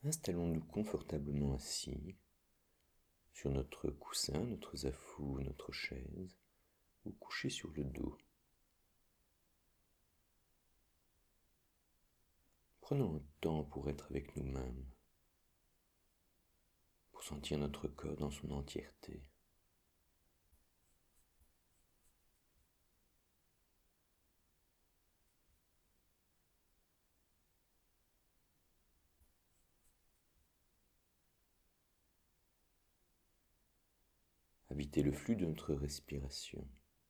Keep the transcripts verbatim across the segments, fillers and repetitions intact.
Installons-nous confortablement assis sur notre coussin, notre zafou, notre chaise, ou couchés sur le dos. Prenons un temps pour être avec nous-mêmes, pour sentir notre corps dans son entièreté. Habiter le flux de notre respiration.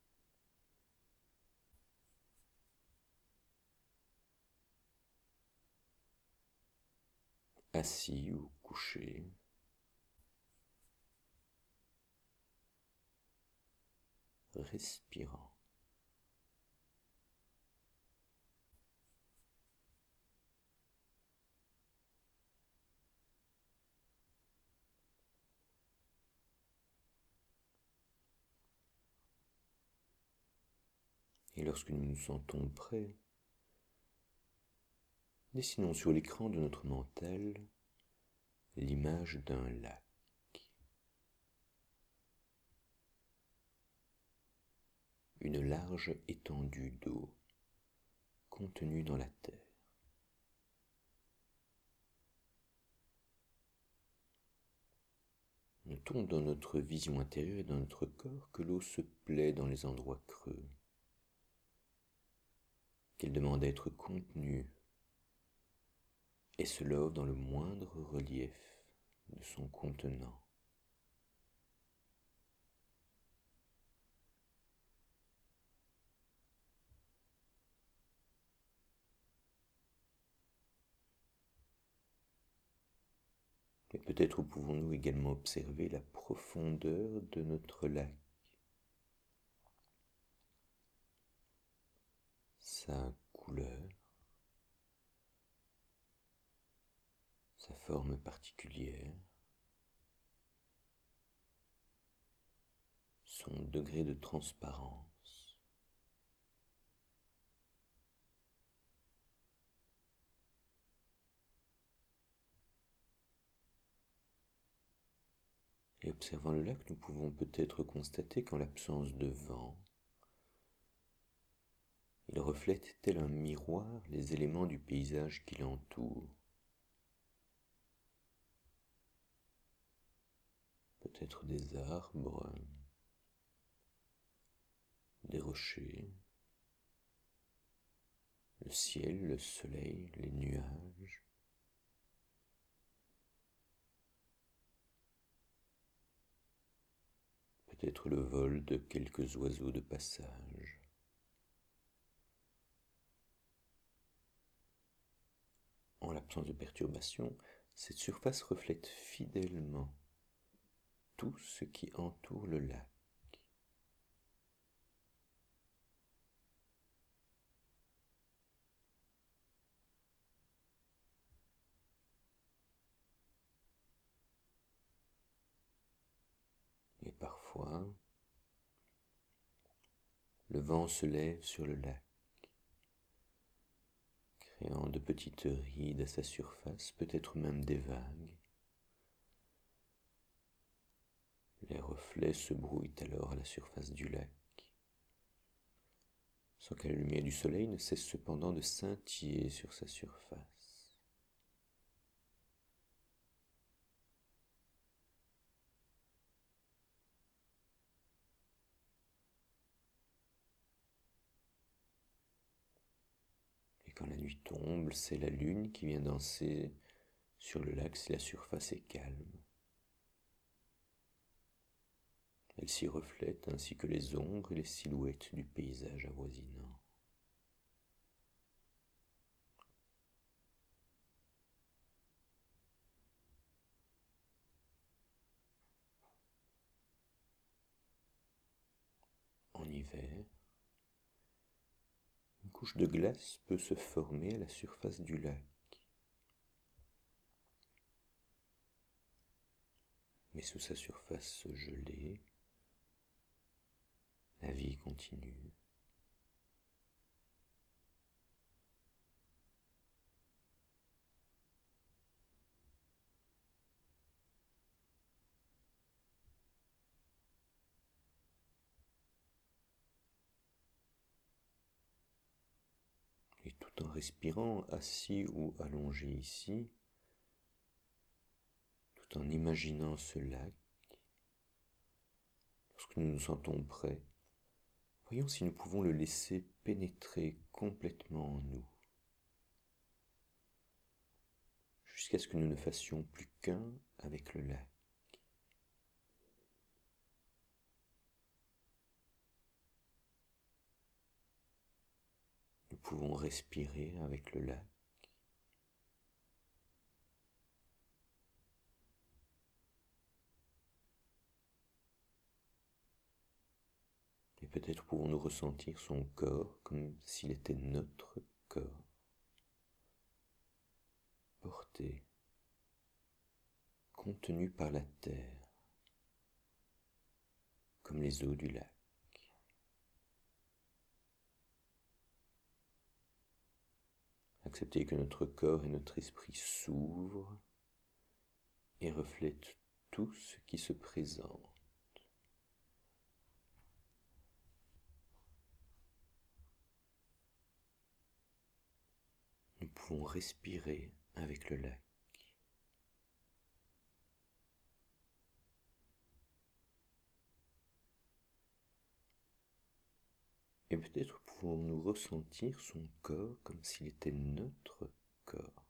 Assis ou couché, respirant. Et lorsque nous nous sentons prêts, dessinons sur l'écran de notre mental l'image d'un lac. Une large étendue d'eau contenue dans la terre. Notons dans notre vision intérieure et dans notre corps que l'eau se plaît dans les endroits creux, qu'elle demande à être contenue et se love dans le moindre relief de son contenant. Et peut-être pouvons-nous également observer la profondeur de notre lac, sa couleur, sa forme particulière, son degré de transparence. Et observant le lac, nous pouvons peut-être constater qu'en l'absence de vent, il reflète tel un miroir les éléments du paysage qui l'entoure. Peut-être des arbres, des rochers, le ciel, le soleil, les nuages. Peut-être le vol de quelques oiseaux de passage. En l'absence de perturbation, cette surface reflète fidèlement tout ce qui entoure le lac. Et parfois, le vent se lève sur le lac, créant de petites rides à sa surface, peut-être même des vagues. Les reflets se brouillent alors à la surface du lac, sans que la lumière du soleil ne cesse cependant de scintiller sur sa surface. Et quand la nuit tombe, c'est la lune qui vient danser sur le lac si la surface est calme. Elle s'y reflète ainsi que les ombres et les silhouettes du paysage avoisinant. En hiver, une couche de glace peut se former à la surface du lac. Mais sous sa surface gelée, la vie continue. tout en respirant assis ou allongé ici, tout en imaginant ce lac. Lorsque nous nous sentons prêts, voyons si nous pouvons le laisser pénétrer complètement en nous, jusqu'à ce que nous ne fassions plus qu'un avec le lac. Nous pouvons respirer avec le lac. Et peut-être pouvons-nous ressentir son corps comme s'il était notre corps, porté, contenu par la terre, comme les eaux du lac. Accepter que notre corps et notre esprit s'ouvrent et reflètent tout ce qui se présente. Nous pouvons respirer avec le lac. Et peut-être pouvons-nous ressentir son corps comme s'il était notre corps,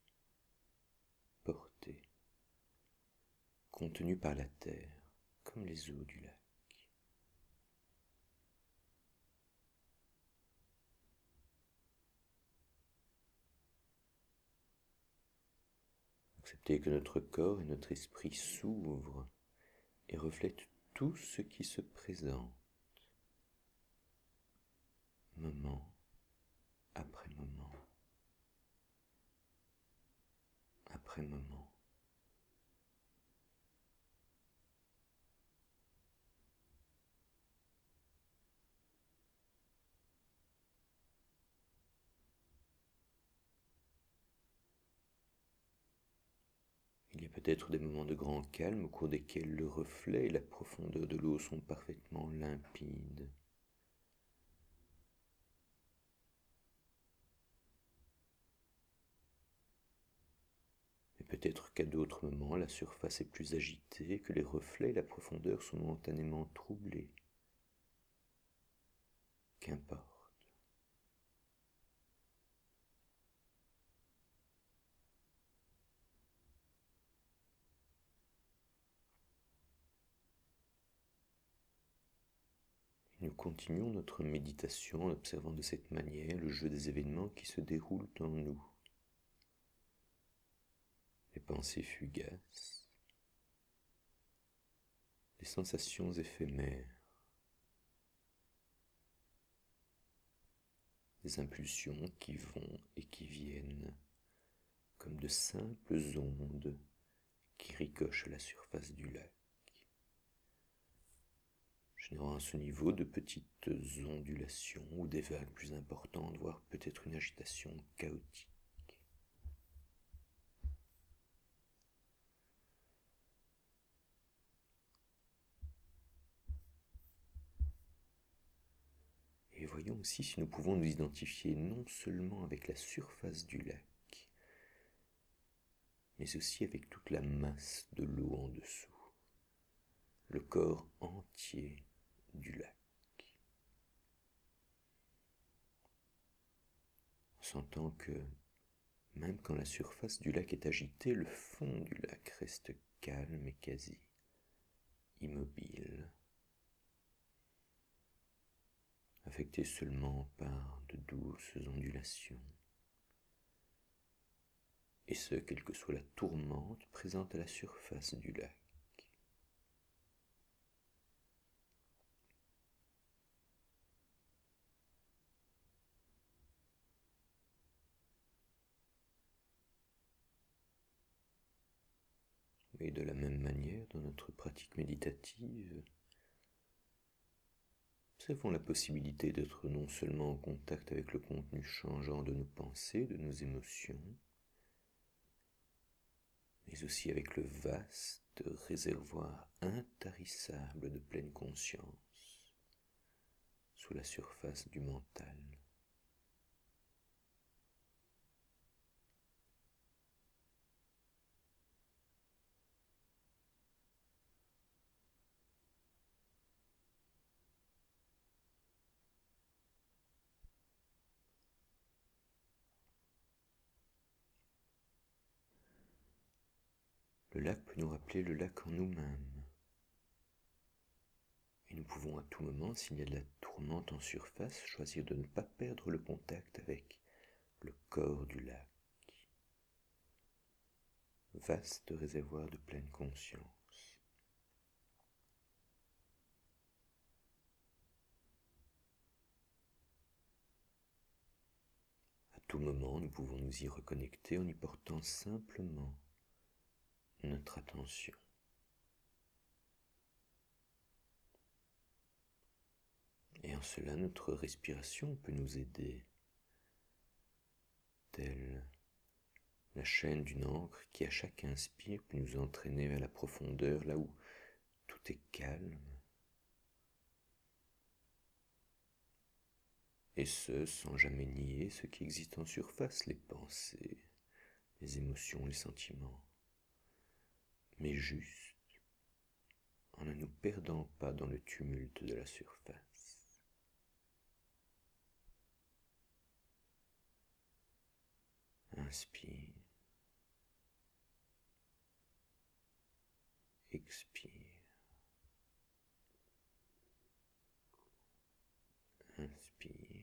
porté, contenu par la terre, comme les eaux du lac. Accepter que notre corps et notre esprit s'ouvrent et reflètent tout ce qui se présente, moment après moment, après moment. Il y a peut-être des moments de grand calme au cours desquels le reflet et la profondeur de l'eau sont parfaitement limpides. Et peut-être qu'à d'autres moments, la surface est plus agitée, que les reflets et la profondeur sont momentanément troublés. Qu'importe. Nous continuons notre méditation en observant de cette manière le jeu des événements qui se déroulent en nous. Les pensées fugaces, les sensations éphémères, les impulsions qui vont et qui viennent, comme de simples ondes qui ricochent à la surface du lac, générant à ce niveau de petites ondulations ou des vagues plus importantes, voire peut-être une agitation chaotique. Et voyons aussi si nous pouvons nous identifier non seulement avec la surface du lac, mais aussi avec toute la masse de l'eau en dessous, le corps entier du lac. En sentant que, même quand la surface du lac est agitée, le fond du lac reste calme et quasi immobile, affecté seulement par de douces ondulations, et ce, quelle que soit la tourmente présente à la surface du lac. Et de la même manière, dans notre pratique méditative, observons la possibilité d'être non seulement en contact avec le contenu changeant de nos pensées, de nos émotions, mais aussi avec le vaste réservoir intarissable de pleine conscience sous la surface du mental. Le lac peut nous rappeler le lac en nous-mêmes. Et nous pouvons à tout moment, s'il y a de la tourmente en surface, choisir de ne pas perdre le contact avec le corps du lac. Vaste réservoir de pleine conscience. À tout moment, nous pouvons nous y reconnecter en y portant simplement notre attention. Et en cela, notre respiration peut nous aider, telle la chaîne d'une encre qui, à chaque inspire, peut nous entraîner vers la profondeur, là où tout est calme. Et ce, sans jamais nier ce qui existe en surface, les pensées, les émotions, les sentiments, mais juste en ne nous perdant pas dans le tumulte de la surface. Inspire, expire, inspire,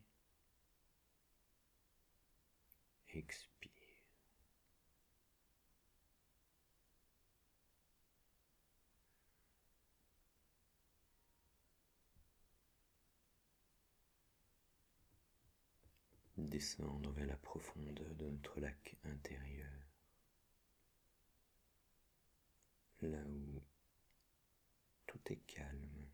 expire. Descendre vers la profondeur de notre lac intérieur, là où tout est calme.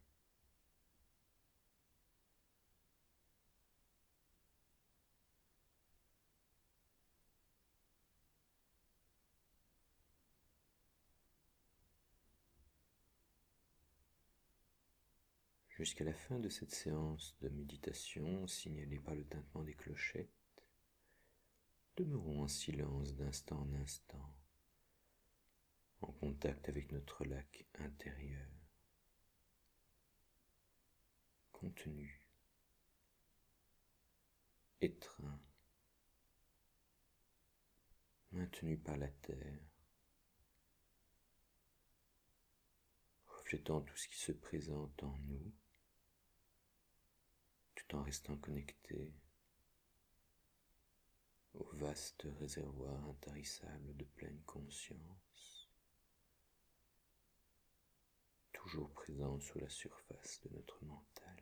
Jusqu'à la fin de cette séance de méditation, signalée par le tintement des clochettes, demeurons en silence d'instant en instant, en contact avec notre lac intérieur, contenu, étreint, maintenu par la terre, reflétant tout ce qui se présente en nous, tout en restant connecté au vaste réservoir intarissable de pleine conscience, toujours présent sous la surface de notre mental.